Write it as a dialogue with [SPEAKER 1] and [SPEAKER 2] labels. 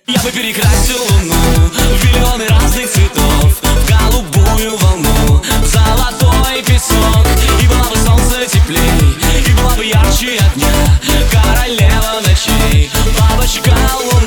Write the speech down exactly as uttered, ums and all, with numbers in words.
[SPEAKER 1] Я бы перекрасил луну в миллионы разных цветов, в голубую волну, в золотой песок. И было бы солнце теплей, и была бы ярче огня, королева ночей, бабочка луна.